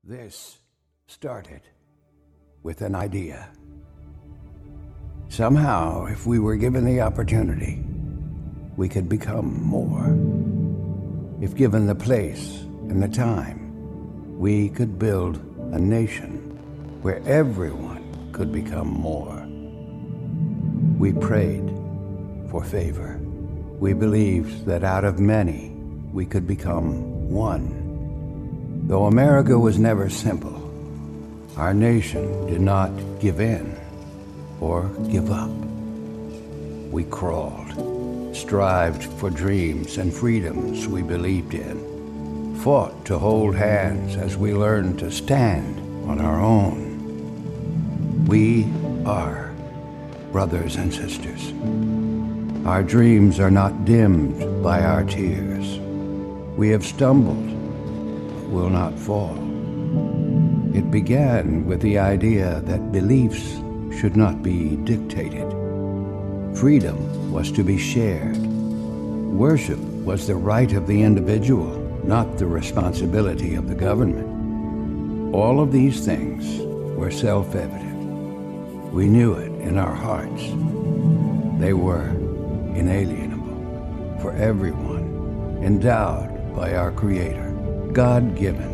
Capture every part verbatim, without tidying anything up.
This started with an idea. Somehow, if we were given the opportunity, we could become more. If given the place and the time, we could build a nation where everyone could become more. We prayed for favor. We believed that out of many, we could become one. Though America was never simple, our nation did not give in or give up. We crawled, strived for dreams and freedoms we believed in, fought to hold hands as we learned to stand on our own. We are brothers and sisters. Our dreams are not dimmed by our tears. We have stumbled, but will not fall. It began with the idea that beliefs should not be dictated. Freedom was to be shared. Worship was the right of the individual, not the responsibility of the government. All of these things were self-evident. We knew it in our hearts. They were inalienable for everyone, endowed by our Creator, God-given.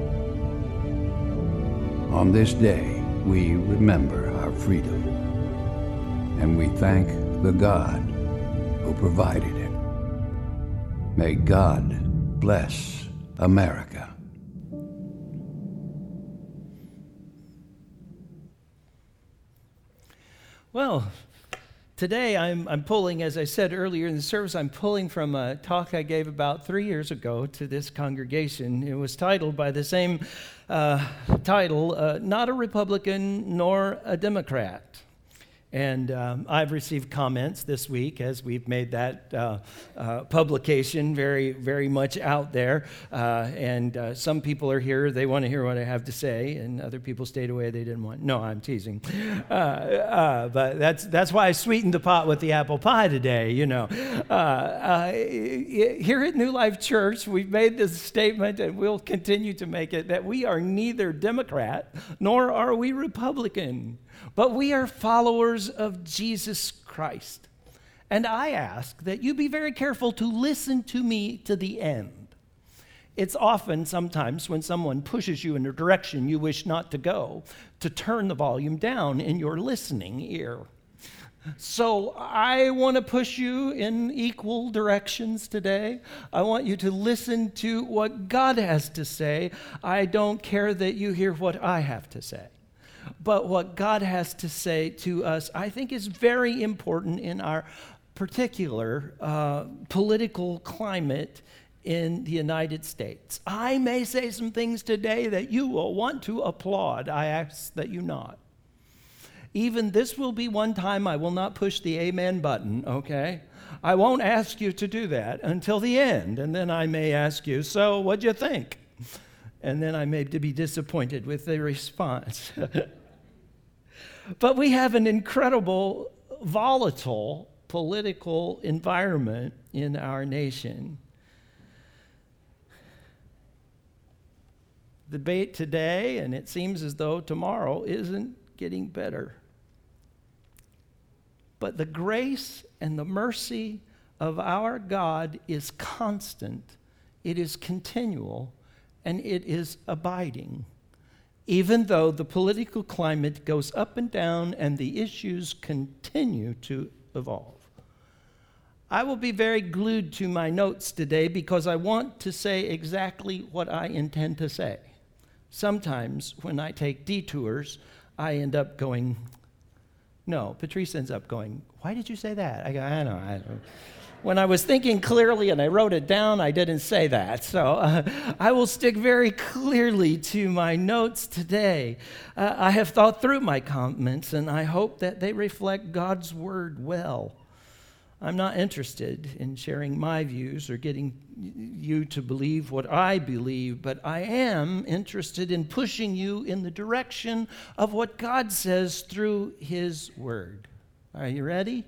On this day, we remember our freedom, and we thank the God who provided it. May God bless America. Well, today I'm, I'm pulling, as I said earlier in the service, I'm pulling from a talk I gave about three years ago to this congregation. It was titled by the same uh, title, uh, Not a Republican Nor a Democrat. And um, I've received comments this week as we've made that uh, uh, publication very, very much out there. Uh, and uh, some people are here, they want to hear what I have to say, and other people stayed away, they didn't want. No, I'm teasing. Uh, uh, but that's that's why I sweetened the pot with the apple pie today, you know. Uh, uh, here at New Life Church, we've made this statement, and we'll continue to make it, that we are neither Democrat nor are we Republican. But we are followers of Jesus Christ. And I ask that you be very careful to listen to me to the end. It's often, sometimes, when someone pushes you in a direction you wish not to go, to turn the volume down in your listening ear. So I want to push you in equal directions today. I want you to listen to what God has to say. I don't care that you hear what I have to say. But what God has to say to us, I think, is very important in our particular uh, political climate in the United States. I may say some things today that you will want to applaud. I ask that you not. Even this will be one time I will not push the amen button, okay? I won't ask you to do that until the end, and then I may ask you, so what'd you think? And then I may be disappointed with the response. But we have an incredible, volatile political environment in our nation. The debate today, and it seems as though tomorrow, isn't getting better. But the grace and the mercy of our God is constant, it is continual, and it is abiding, even though the political climate goes up and down and the issues continue to evolve. I will be very glued to my notes today because I want to say exactly what I intend to say. Sometimes when I take detours, I end up going, no, Patrice ends up going, why did you say that? I go, I know, I know. When I was thinking clearly and I wrote it down, I didn't say that. So uh, I will stick very clearly to my notes today. Uh, I have thought through my comments, and I hope that they reflect God's word well. I'm not interested in sharing my views or getting you to believe what I believe, but I am interested in pushing you in the direction of what God says through his word. Are you ready?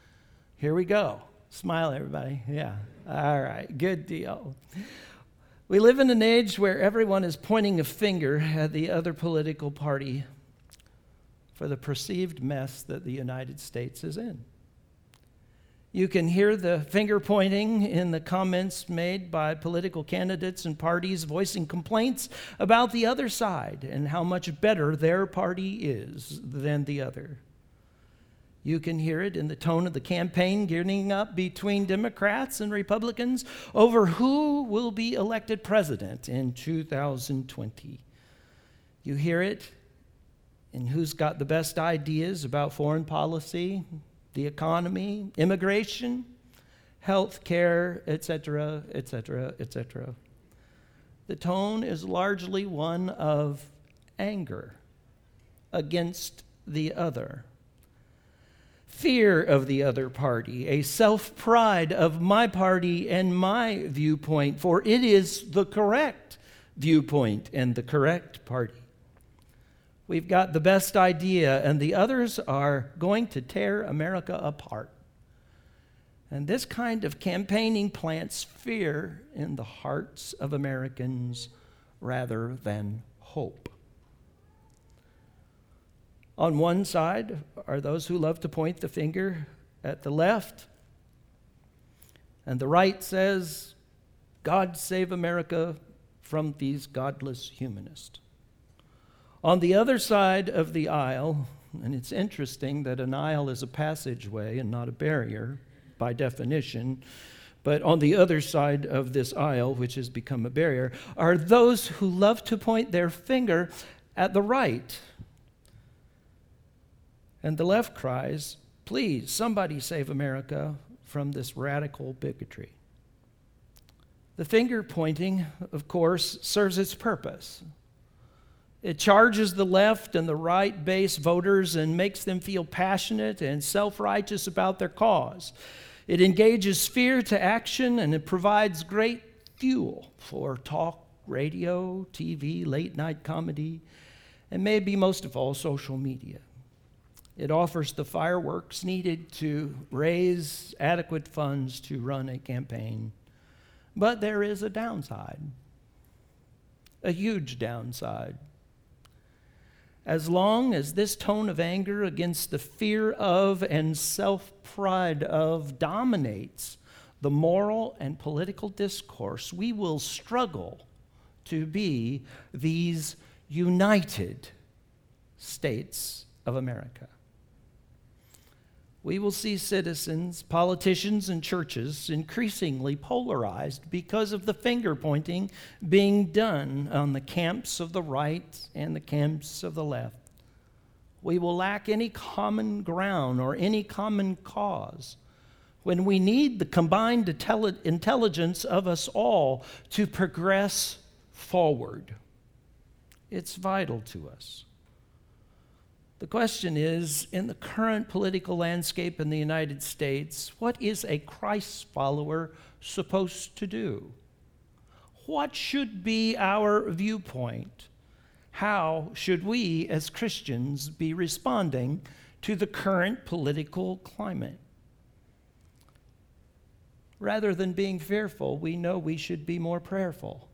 Here we go. Smile, everybody. Yeah. All right. Good deal. We live in an age where everyone is pointing a finger at the other political party for the perceived mess that the United States is in. You can hear the finger pointing in the comments made by political candidates and parties voicing complaints about the other side and how much better their party is than the other. You can hear it in the tone of the campaign gearing up between Democrats and Republicans over who will be elected president in two thousand twenty. You hear it in who's got the best ideas about foreign policy, the economy, immigration, health care, et cetera, et cetera, et cetera. The tone is largely one of anger against the other, fear of the other party, a self-pride of my party and my viewpoint, for it is the correct viewpoint and the correct party. We've got the best idea, and the others are going to tear America apart. And this kind of campaigning plants fear in the hearts of Americans rather than hope. On one side are those who love to point the finger at the left, and the right says, God save America from these godless humanists. On the other side of the aisle, and it's interesting that an aisle is a passageway and not a barrier by definition, but on the other side of this aisle, which has become a barrier, are those who love to point their finger at the right. And the left cries, please, somebody save America from this radical bigotry. The finger pointing, of course, serves its purpose. It charges the left and the right base voters and makes them feel passionate and self-righteous about their cause. It engages fear to action, and it provides great fuel for talk, radio, T V, late-night comedy, and maybe most of all, social media. It offers the fireworks needed to raise adequate funds to run a campaign. But there is a downside, a huge downside. As long as this tone of anger against the fear of and self-pride of dominates the moral and political discourse, we will struggle to be these united states of America. We will see citizens, politicians, and churches increasingly polarized because of the finger pointing being done on the camps of the right and the camps of the left. We will lack any common ground or any common cause when we need the combined intelligence of us all to progress forward. It's vital to us. The question is, in the current political landscape in the United States, what is a Christ follower supposed to do? What should be our viewpoint? How should we as Christians be responding to the current political climate? Rather than being fearful, we know we should be more prayerful.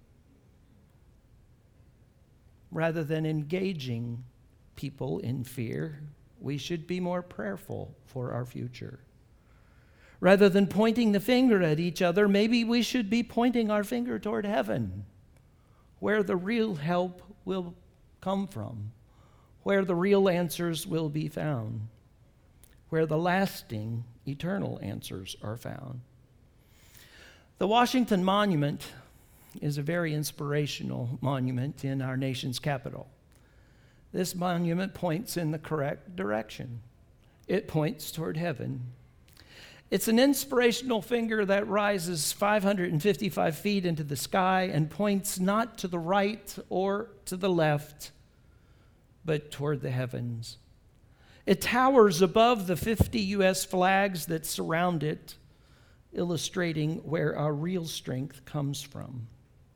Rather than engaging people in fear, we should be more prayerful for our future. Rather than pointing the finger at each other, maybe we should be pointing our finger toward heaven, where the real help will come from, where the real answers will be found, where the lasting, eternal answers are found. The Washington Monument is a very inspirational monument in our nation's capital. This monument points in the correct direction. It points toward heaven. It's an inspirational finger that rises five hundred fifty-five feet into the sky and points not to the right or to the left, but toward the heavens. It towers above the fifty U S flags that surround it, illustrating where our real strength comes from.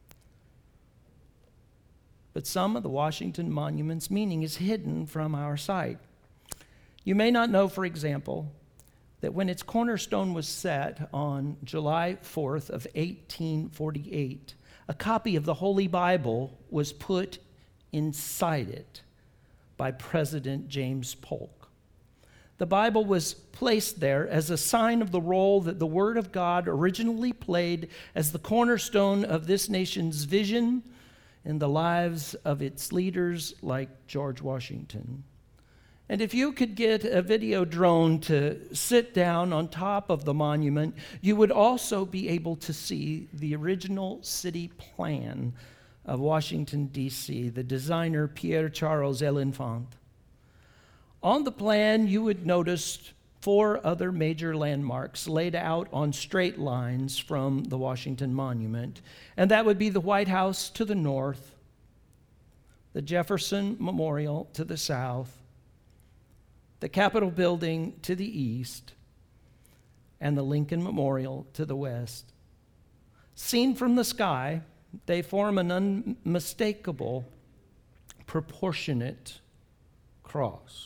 But some of the Washington Monument's meaning is hidden from our sight. You may not know, for example, that when its cornerstone was set on July fourth of eighteen forty-eight, a copy of the Holy Bible was put inside it by President James Polk. The Bible was placed there as a sign of the role that the Word of God originally played as the cornerstone of this nation's vision in the lives of its leaders like George Washington. And if you could get a video drone to sit down on top of the monument, you would also be able to see the original city plan of Washington, D C, the designer Pierre Charles L'Enfant. On the plan, you would notice four other major landmarks laid out on straight lines from the Washington Monument, and that would be the White House to the north, the Jefferson Memorial to the south, the Capitol Building to the east, and the Lincoln Memorial to the west. Seen from the sky, they form an unmistakable, proportionate cross.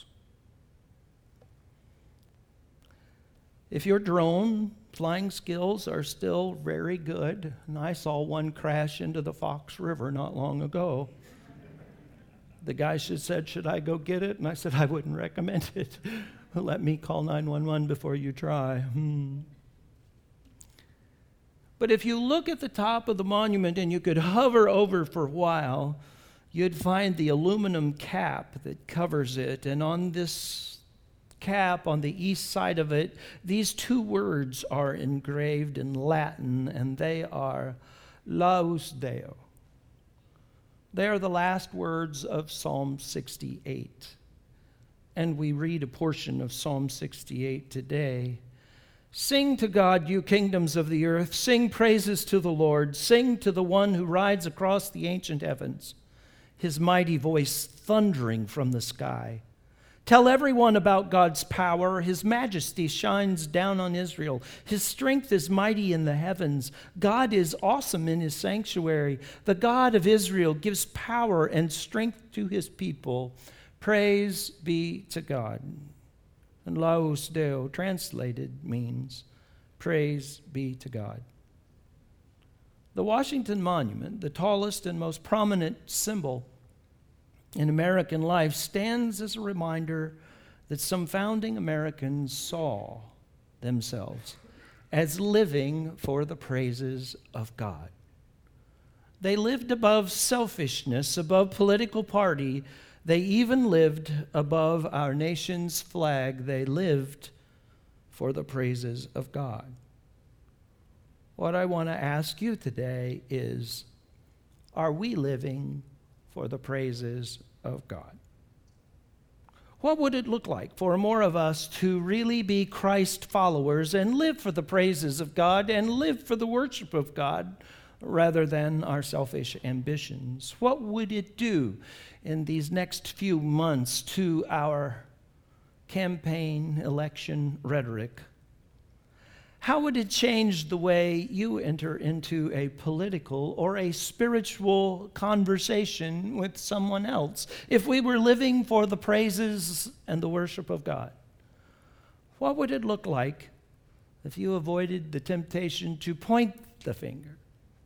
If your drone flying skills are still very good, and I saw one crash into the Fox River not long ago, the guy said, should I go get it? And I said, I wouldn't recommend it. Let me call nine one one before you try. Hmm. But if you look at the top of the monument and you could hover over for a while, you'd find the aluminum cap that covers it. And on this cap, on the east side of it, these two words are engraved in Latin, and they are Laus Deo. They are the last words of Psalm sixty-eight. And we read a portion of Psalm sixty-eight today. Sing to God, you kingdoms of the earth. Sing praises to the Lord. Sing to the one who rides across the ancient heavens, his mighty voice thundering from the sky. Tell everyone about God's power. His majesty shines down on Israel. His strength is mighty in the heavens. God is awesome in his sanctuary. The God of Israel gives power and strength to his people. Praise be to God. And Laus Deo, translated, means praise be to God. The Washington Monument, the tallest and most prominent symbol in American life, stands as a reminder that some founding Americans saw themselves as living for the praises of God. They lived above selfishness, above political party. They even lived above our nation's flag. They lived for the praises of God. What I want to ask you today is, are we living for the praises of God? What would it look like for more of us to really be Christ followers and live for the praises of God and live for the worship of God rather than our selfish ambitions? What would it do in these next few months to our campaign election rhetoric? How would it change the way you enter into a political or a spiritual conversation with someone else if we were living for the praises and the worship of God? What would it look like if you avoided the temptation to point the finger?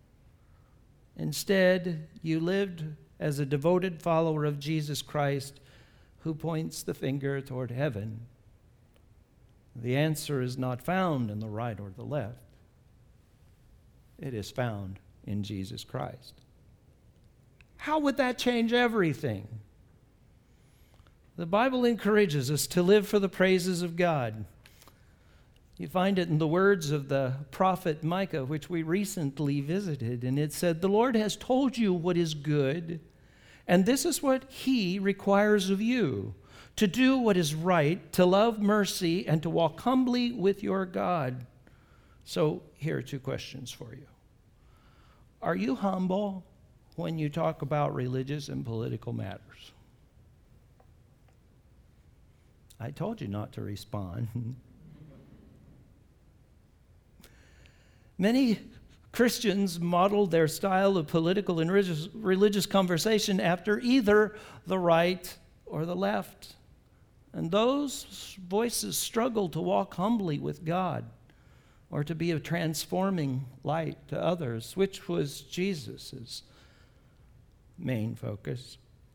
Instead, you lived as a devoted follower of Jesus Christ who points the finger toward heaven. The answer is not found in the right or the left. It is found in Jesus Christ. How would that change everything? The Bible encourages us to live for the praises of God. You find it in the words of the prophet Micah, which we recently visited, and it said, "The Lord has told you what is good, and this is what he requires of you, to do what is right, to love mercy, and to walk humbly with your God." So here are two questions for you. Are you humble when you talk about religious and political matters? I told you not to respond. Many Christians model their style of political and religious, religious conversation after either the right or the left. And those voices struggle to walk humbly with God. or to be a transforming light to others, which was Jesus' main focus.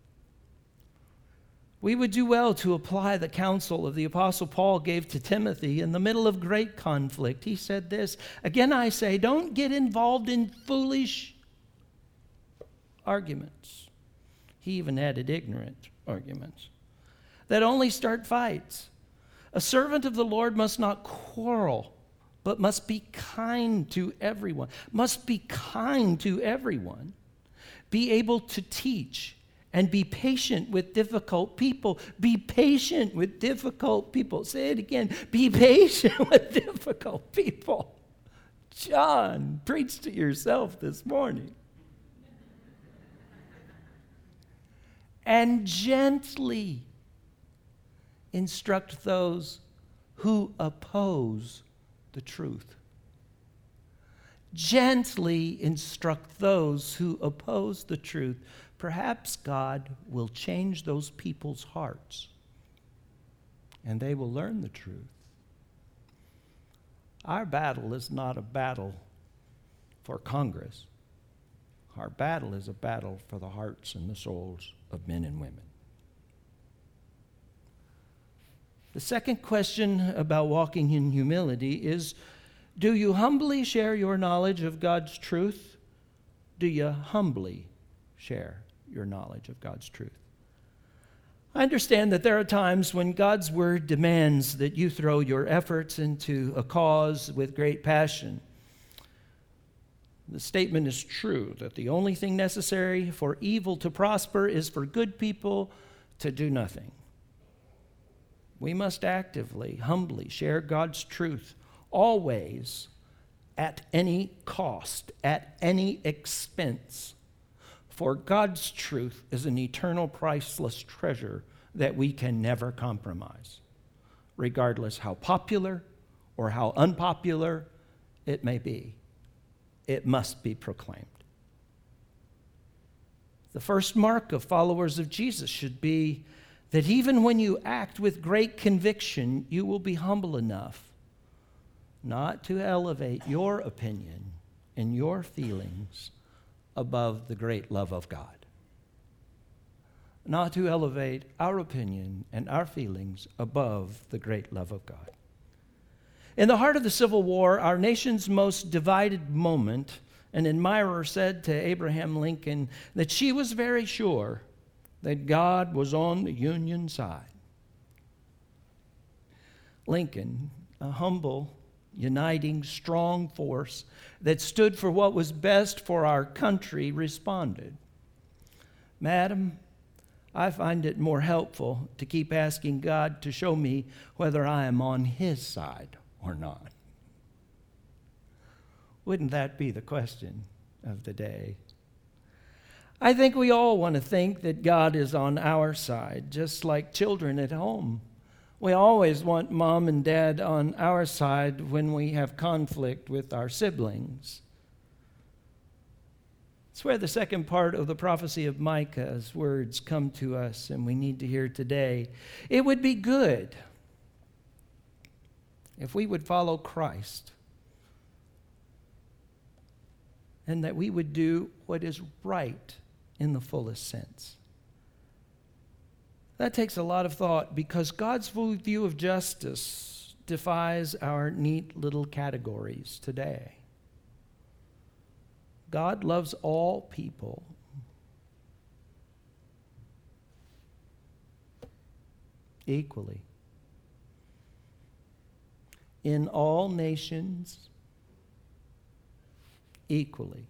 We would do well to apply the counsel of the Apostle Paul gave to Timothy in the middle of great conflict. He said this, "Again I say, don't get involved in foolish arguments." He even added ignorant arguments that only start fights. A servant of the Lord must not quarrel, but must be kind to everyone. Must be kind to everyone. Be able to teach and be patient with difficult people. Be patient with difficult people. Say it again. Be patient with difficult people. John, preach to yourself this morning. And gently instruct those who oppose the truth. Gently instruct those who oppose the truth. Perhaps God will change those people's hearts, and they will learn the truth. Our battle is not a battle for Congress. Our battle is a battle for the hearts and the souls of men and women. The second question about walking in humility is, do you humbly share your knowledge of God's truth? Do you humbly share your knowledge of God's truth? I understand that there are times when God's word demands that you throw your efforts into a cause with great passion. The statement is true that the only thing necessary for evil to prosper is for good people to do nothing. We must actively, humbly share God's truth, always, at any cost, at any expense. For God's truth is an eternal, priceless treasure that we can never compromise, regardless how popular or how unpopular it may be. It must be proclaimed. The first mark of followers of Jesus should be that even when you act with great conviction, you will be humble enough not to elevate your opinion and your feelings above the great love of God. Not to elevate our opinion and our feelings above the great love of God. In the heart of the Civil War, our nation's most divided moment, an admirer said to Abraham Lincoln that she was very sure that God was on the Union side. Lincoln, a humble, uniting, strong force that stood for what was best for our country, responded, "Madam, I find it more helpful to keep asking God to show me whether I am on His side or not." Wouldn't that be the question of the day? I think we all want to think that God is on our side, just like children at home. We always want mom and dad on our side when we have conflict with our siblings. It's where the second part of the prophecy of Micah's words come to us, and we need to hear today. It would be good if we would follow Christ and that we would do what is right in the fullest sense. That takes a lot of thought because God's view of justice defies our neat little categories today. God loves all people equally. In all nations equally.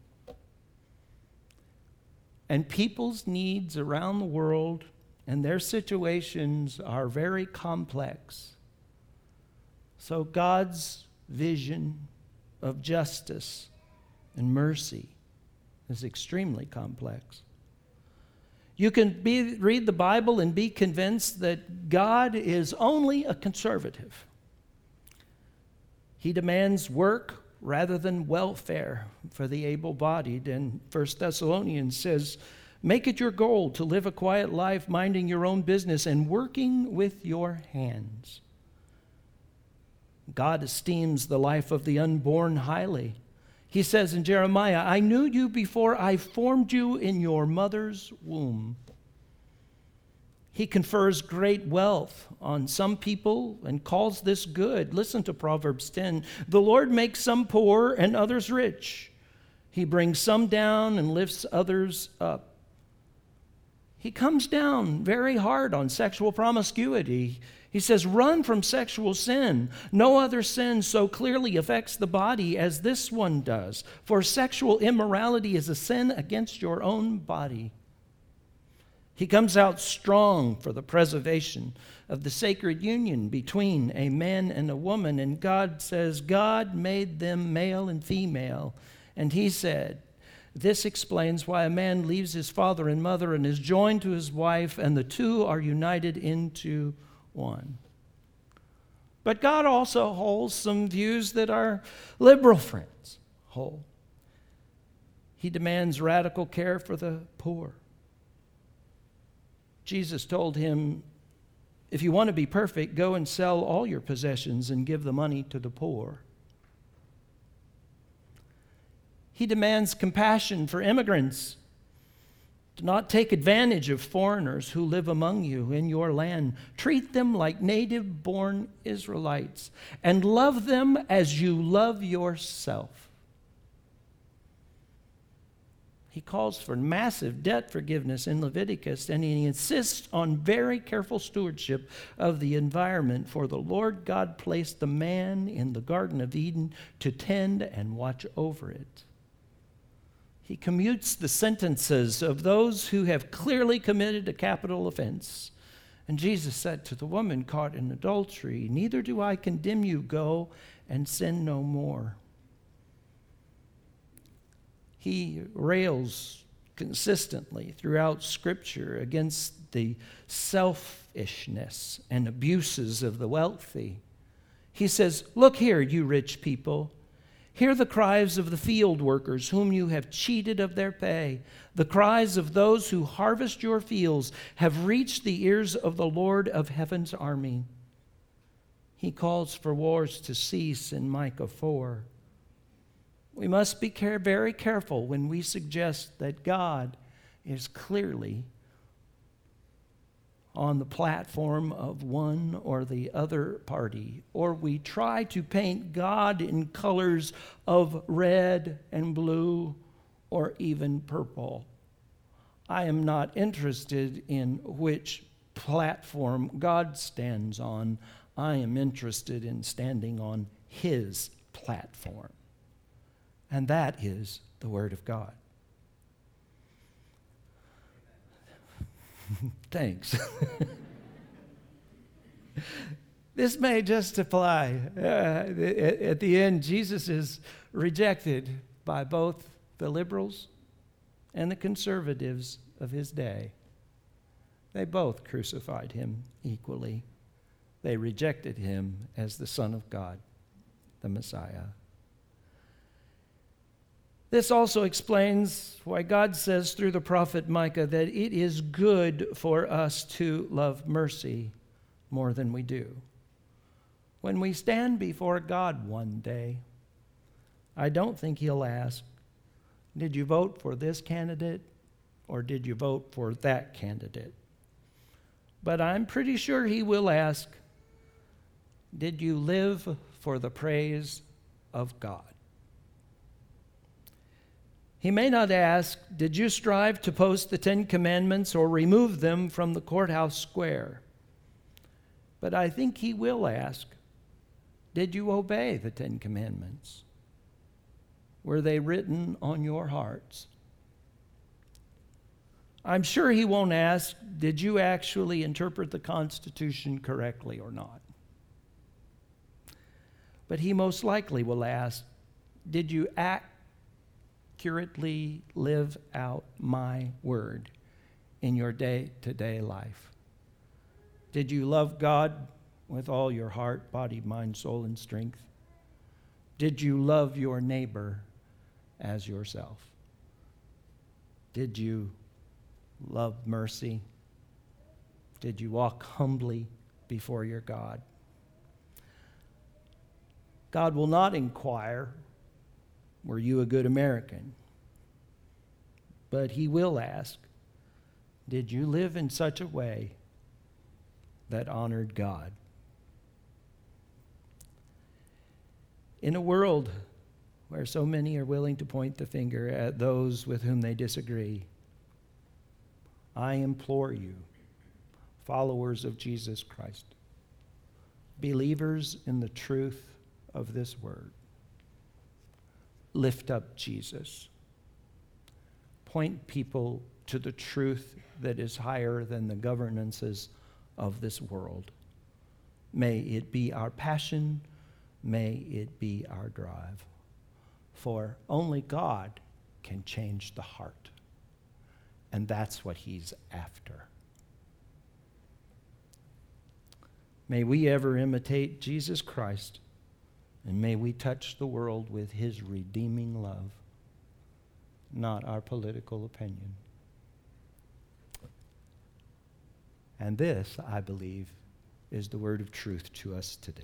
And people's needs around the world and their situations are very complex. So God's vision of justice and mercy is extremely complex. You can be, read the Bible and be convinced that God is only a conservative. He demands work rather than welfare for the able-bodied. And First Thessalonians says, make it your goal to live a quiet life, minding your own business and working with your hands. God esteems the life of the unborn highly. He says in Jeremiah, I knew you before I formed you in your mother's womb. He confers great wealth on some people and calls this good. Listen to Proverbs ten. The Lord makes some poor and others rich. He brings some down and lifts others up. He comes down very hard on sexual promiscuity. He says, run from sexual sin. No other sin so clearly affects the body as this one does. For sexual immorality is a sin against your own body. He comes out strong for the preservation of the sacred union between a man and a woman. And God says, God made them male and female. And he said, this explains why a man leaves his father and mother and is joined to his wife, and the two are united into one. But God also holds some views that our liberal friends hold. He demands radical care for the poor. Jesus told him, if you want to be perfect, go and sell all your possessions and give the money to the poor. He demands compassion for immigrants. Do not take advantage of foreigners who live among you in your land. Treat them like native-born Israelites and love them as you love yourself. He calls for massive debt forgiveness in Leviticus, and he insists on very careful stewardship of the environment, for the Lord God placed the man in the Garden of Eden to tend and watch over it. He commutes the sentences of those who have clearly committed a capital offense. And Jesus said to the woman caught in adultery, neither do I condemn you, go and sin no more. He rails consistently throughout Scripture against the selfishness and abuses of the wealthy. He says, look here, you rich people. Hear the cries of the field workers whom you have cheated of their pay. The cries of those who harvest your fields have reached the ears of the Lord of heaven's army. He calls for wars to cease in Micah four. We must be care- very careful when we suggest that God is clearly on the platform of one or the other party, or we try to paint God in colors of red and blue or even purple. I am not interested in which platform God stands on. I am interested in standing on his platform. And that is the Word of God. Thanks. This may just apply. Uh, at the end, Jesus is rejected by both the liberals and the conservatives of his day. They both crucified him equally. They rejected him as the Son of God, the Messiah. This also explains why God says through the prophet Micah that it is good for us to love mercy more than we do. When we stand before God one day, I don't think he'll ask, did you vote for this candidate or did you vote for that candidate? But I'm pretty sure he will ask, did you live for the praise of God? He may not ask, did you strive to post the Ten Commandments or remove them from the courthouse square? But I think he will ask, did you obey the Ten Commandments? Were they written on your hearts? I'm sure he won't ask, did you actually interpret the Constitution correctly or not? But he most likely will ask, did you act accurately live out my word in your day-to-day life? Did you love God with all your heart, body, mind, soul, and strength? Did you love your neighbor as yourself? Did you love mercy? Did you walk humbly before your God? God will not inquire, were you a good American? But he will ask, did you live in such a way that honored God? In a world where so many are willing to point the finger at those with whom they disagree, I implore you, followers of Jesus Christ, believers in the truth of this word, lift up Jesus. Point people to the truth that is higher than the governances of this world. May it be our passion, may it be our drive. For only God can change the heart. And that's what he's after. May we ever imitate Jesus Christ, and may we touch the world with his redeeming love, not our political opinion. And this, I believe, is the word of truth to us today.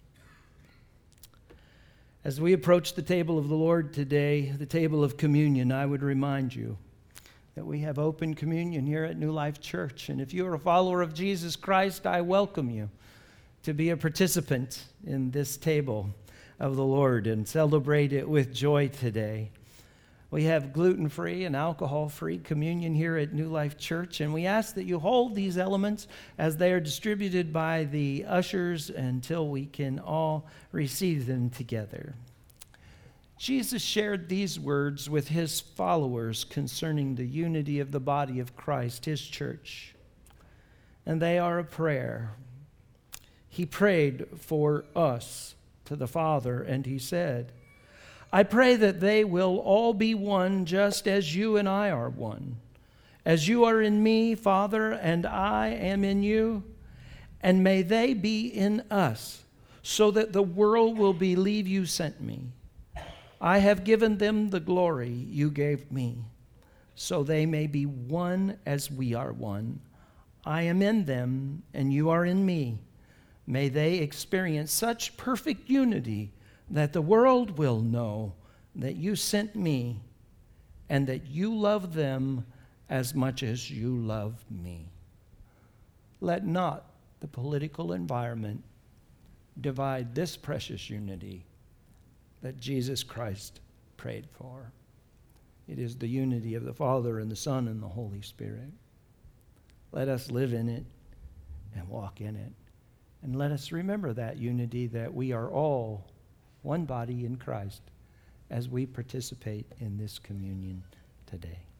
As we approach the table of the Lord today, the table of communion, I would remind you that we have open communion here at New Life Church. And if you are a follower of Jesus Christ, I welcome you to be a participant in this table of the Lord and celebrate it with joy today. We have gluten-free and alcohol-free communion here at New Life Church, and we ask that you hold these elements as they are distributed by the ushers until we can all receive them together. Jesus shared these words with his followers concerning the unity of the body of Christ, his church, and they are a prayer. He prayed for us to the Father, and he said, I pray that they will all be one just as you and I are one. As you are in me, Father, and I am in you, and may they be in us, so that the world will believe you sent me. I have given them the glory you gave me, so they may be one as we are one. I am in them, and you are in me. May they experience such perfect unity that the world will know that you sent me and that you love them as much as you love me. Let not the political environment divide this precious unity that Jesus Christ prayed for. It is the unity of the Father and the Son and the Holy Spirit. Let us live in it and walk in it. And let us remember that unity, that we are all one body in Christ as we participate in this communion today.